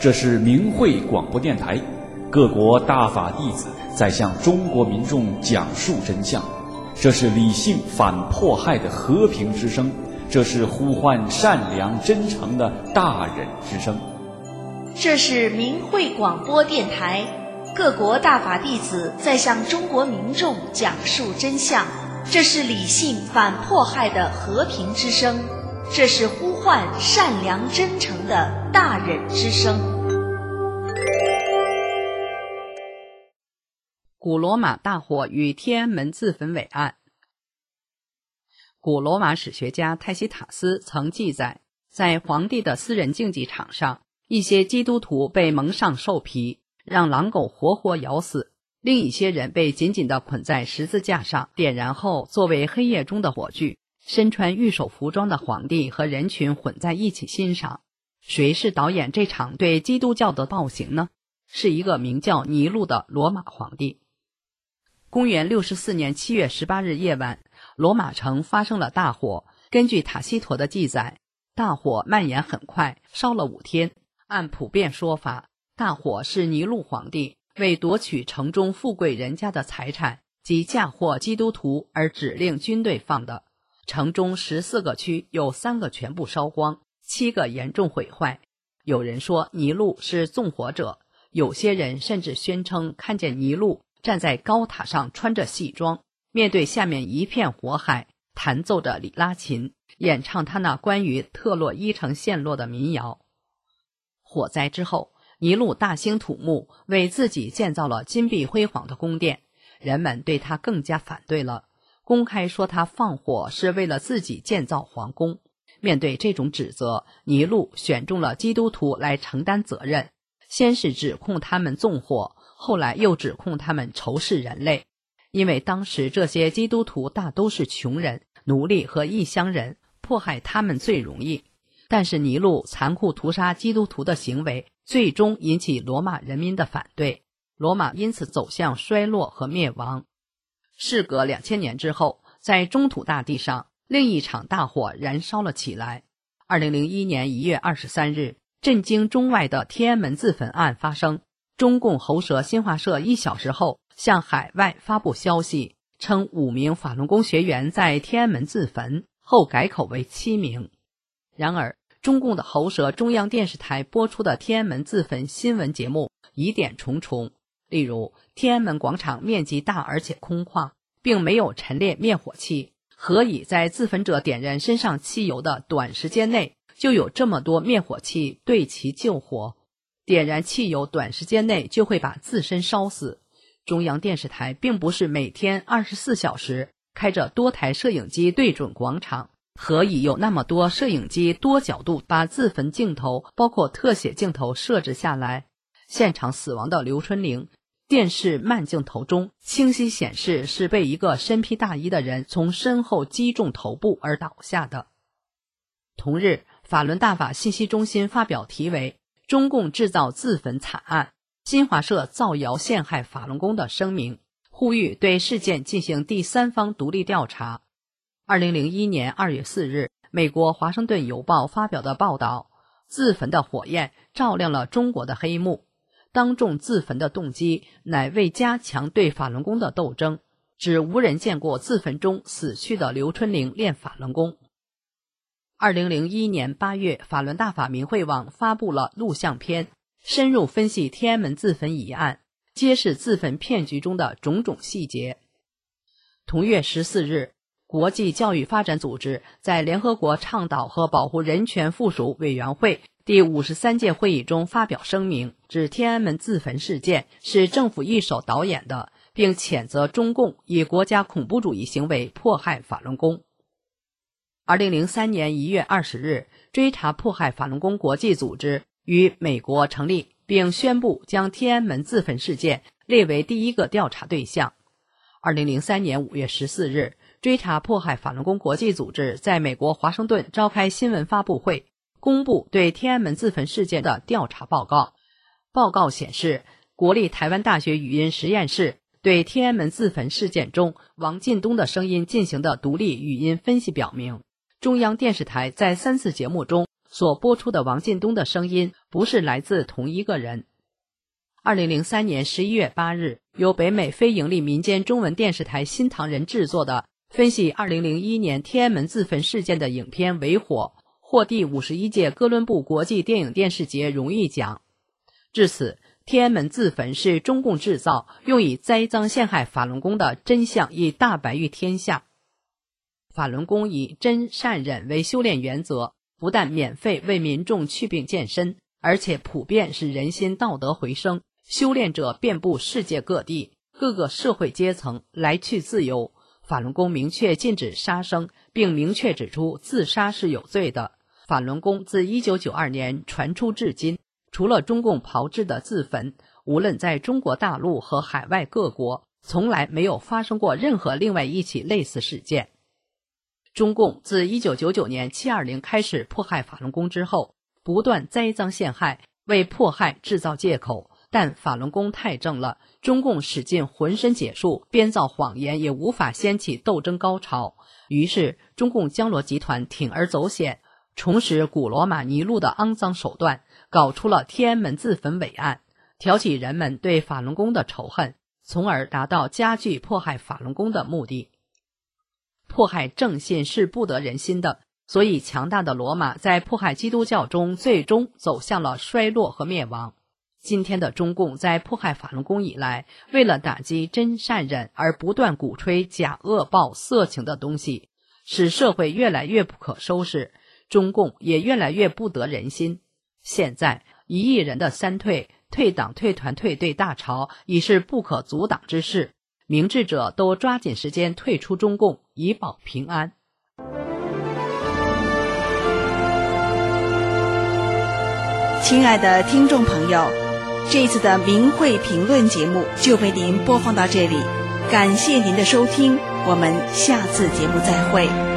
这是明慧广播电台，各国大法弟子在向中国民众讲述真相。这是理性反迫害的和平之声，这是呼唤善良真诚的大忍之声。 这是明慧广播电台，各国大法弟子在向中国民众讲述真相。这是理性反迫害的和平之声，这是呼唤善良真诚的大忍之声。 古罗马大火与天安门自焚伪案。古罗马史学家泰西塔斯曾记载，在皇帝的私人竞技场上，一些基督徒被蒙上兽皮，让狼狗活活咬死；另一些人被紧紧地捆在十字架上，点燃后作为黑夜中的火炬。身穿御手服装的皇帝和人群混在一起欣赏。谁是导演这场对基督教的暴行呢？是一个名叫尼禄的罗马皇帝。公元64年7月18日夜晚，罗马城发生了大火。根据塔西佗的记载，大火蔓延很快，烧了5天。按普遍说法，大火是尼禄皇帝为夺取城中富贵人家的财产及嫁祸基督徒而指令军队放的。城中14个区有3个全部烧光，7个严重毁坏。有人说尼禄是纵火者，有些人甚至宣称看见尼禄站在高塔上穿着戏装，面对下面一片火海，弹奏着里拉琴，演唱他那关于特洛伊城陷落的民谣。火灾之后，尼禄大兴土木，为自己建造了金碧辉煌的宫殿，人们对他更加反对了，公开说他放火是为了自己建造皇宫。面对这种指责，尼禄选中了基督徒来承担责任，先是指控他们纵火，后来又指控他们仇视人类。因为当时这些基督徒大都是穷人、奴隶和异乡人，迫害他们最容易。但是尼禄残酷屠杀基督徒的行为最终引起罗马人民的反对，罗马因此走向衰落和灭亡。事隔2000年之后，在中土大地上另一场大火燃烧了起来。2001年1月23日，震惊中外的天安门自焚案发生。中共喉舌新华社1小时后向海外发布消息，称5名法轮功学员在天安门自焚，后改口为7名。然而，中共的喉舌中央电视台播出的天安门自焚新闻节目疑点重重。例如，天安门广场面积大而且空旷，并没有陈列灭火器，何以在自焚者点燃身上汽油的短时间内就有这么多灭火器对其救火？点燃汽油短时间内就会把自身烧死。中央电视台并不是每天24小时开着多台摄影机对准广场，何以有那么多摄影机多角度把自焚镜头包括特写镜头设置下来？现场死亡的刘春玲，电视慢镜头中清晰显示是被一个身披大衣的人从身后击中头部而倒下的。同日，法轮大法信息中心发表题为《中共制造自焚惨案，新华社造谣陷害法轮功》的声明，呼吁对事件进行第三方独立调查。2001年2月4日，美国华盛顿邮报发表的报道，自焚的火焰照亮了中国的黑幕。当众自焚的动机乃为加强对法轮功的斗争，指无人见过自焚中死去的刘春玲练法轮功。2001年8月，法轮大法明慧网发布了录像片，深入分析天安门自焚一案，揭示自焚骗局中的种种细节。同月14日，国际教育发展组织在联合国倡导和保护人权附属委员会第53届会议中发表声明，指天安门自焚事件是政府一手导演的，并谴责中共以国家恐怖主义行为迫害法轮功。2003年1月20日，追查迫害法轮功国际组织于美国成立，并宣布将天安门自焚事件列为第一个调查对象。2003年5月14日，追查迫害法轮功国际组织在美国华盛顿召开新闻发布会，公布对天安门自焚事件的调查报告。报告显示，国立台湾大学语音实验室对天安门自焚事件中王进东的声音进行的独立语音分析表明，中央电视台在3次节目中所播出的王进东的声音不是来自同一个人。2003年11月8日，由北美非营利民间中文电视台新唐人制作的分析2001年天安门自焚事件的影片《为火》获第51届哥伦布国际电影电视节荣誉奖。至此，天安门自焚是中共制造，用以栽赃陷害法轮功的真相已大白于天下。法轮功以真善忍为修炼原则，不但免费为民众祛病健身，而且普遍使人心道德回升，修炼者遍布世界各地，各个社会阶层，来去自由。法轮功明确禁止杀生，并明确指出自杀是有罪的。法轮功自1992年传出至今，除了中共炮制的自焚，无论在中国大陆和海外各国，从来没有发生过任何另外一起类似事件。中共自1999年720开始迫害法轮功之后，不断栽赃陷害，为迫害制造借口，但法轮功太正了，中共使尽浑身解数编造谎言，也无法掀起斗争高潮。于是中共江罗集团铤而走险，重拾古罗马尼禄的肮脏手段，搞出了天安门自焚伟案，挑起人们对法轮功的仇恨，从而达到加剧迫害法轮功的目的。迫害正信是不得人心的，所以强大的罗马在迫害基督教中最终走向了衰落和灭亡。今天的中共在迫害法轮功以来，为了打击真善忍而不断鼓吹假恶暴色情的东西，使社会越来越不可收拾，中共也越来越不得人心。现在1亿人的三退，退党退团退队大潮已是不可阻挡之事，明智者都抓紧时间退出中共，以保平安。 亲爱的听众朋友，这一次的明慧评论节目就为您播放到这里，感谢您的收听，我们下次节目再会。